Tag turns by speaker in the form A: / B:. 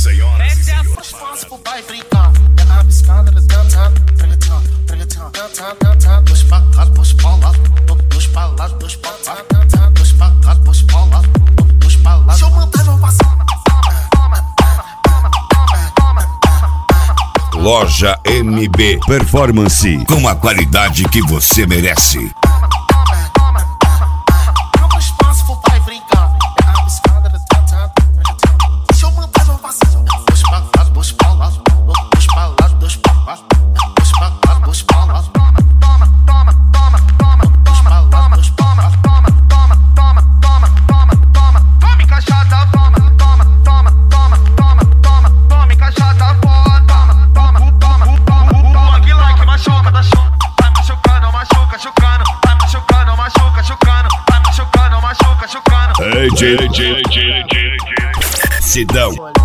A: Senhoras e senhores, espaço pro pai brincar. Ela rabiscada, dois pra cá, dois pra lá, dois pra lá, dois pra cá, dois pra cá, dois pra lá, dois pra lá. Deixa eu mandar meu passar.
B: Loja MB Performance, com a qualidade que você merece. DJ Sidão.